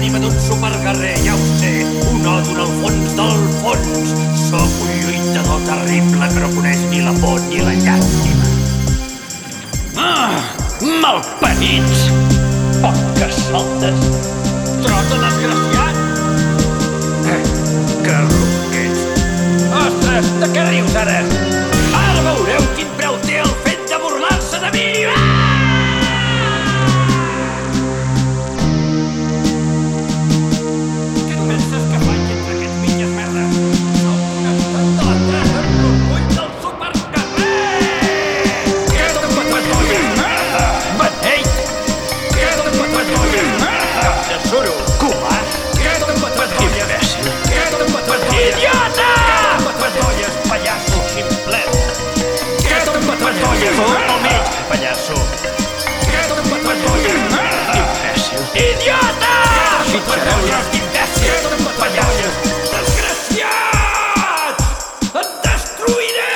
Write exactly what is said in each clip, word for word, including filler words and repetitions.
l'ànima d'un superguerrer, ja ho sé. Un òdol al fons del fons. Sóc un lluitador terrible que no coneix ni la por ni la llàstima. Ah, malparits! Poques soltes! Trota, desgraciat! Eh, que ronquets! Ostres, de què rius ara? Ara veureu quin preu té el fet de burlar-se de mi! Què et penses que faig entre aquests mitges merda? Sóc una estat de la terra amb l'orgull del supercarrer! Queda't amb patatolla! Beneit! Queda't amb patatolla! Cap de suro! Cubà! Queda't amb patatolla! Imbècil! Queda't amb patatolla! Idiota! Queda't amb patatolla! Pallasso ximplet! Queda't amb patatolla! Fot al mig, pallasso! Queda't amb patatolla! Imbècil! Idiota! Fitxareu Patolles d'imbècil! Queda't amb patatolla! Desgraciat! Et destruiré!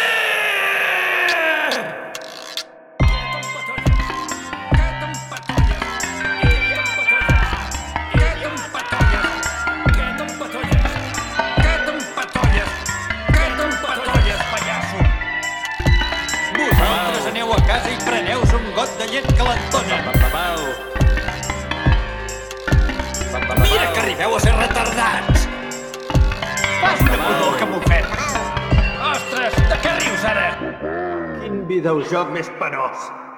Vosaltres aneu a casa i preneu-vos un got de llet calentona. Mira que arribeu a ser retardats! Fas una pudor que m'ofèn! Ostres, de què rius ara? Quin videojoc més penós!